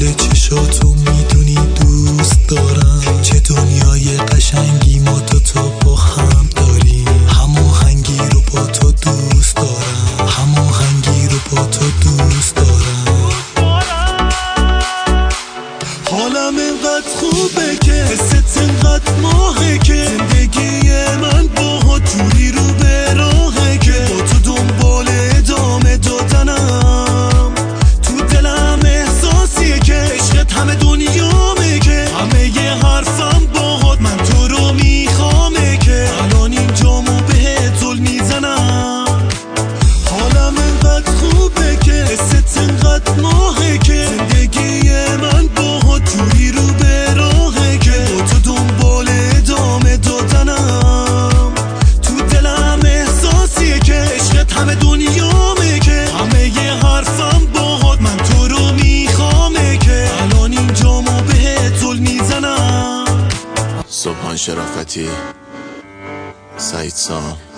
گل چشاتو میدونی دوست دارم، چه دنیای قشنگی ما دوتا با هم داریم. هماهنگی رو با تو دوست دارم، هماهنگی رو با تو دوست دارم. حالم اینقدر خوبه که حست اینقدر ماهه که زندگی من با توری رو به راهه که با تو دنبال ادامه دادنم. تو دلم احساسیه که عشقت همه دنیامه که همه ی حرفم باهات من تو رو میخوامه که الان اینجامو بهت زل میزنم. حالم اینقدر خوبه که حست اینقدر ماهه که زندگی من با توری رو به راهه که با تو دنبال ادامه دادنم. تو دلم احساسیه که عشقت همه دنیامه که همه ی حرفم باهات من تو رو میخوامه که الان اینجامو بهت زل میزنم. صبحان شرافتی، سعید سام.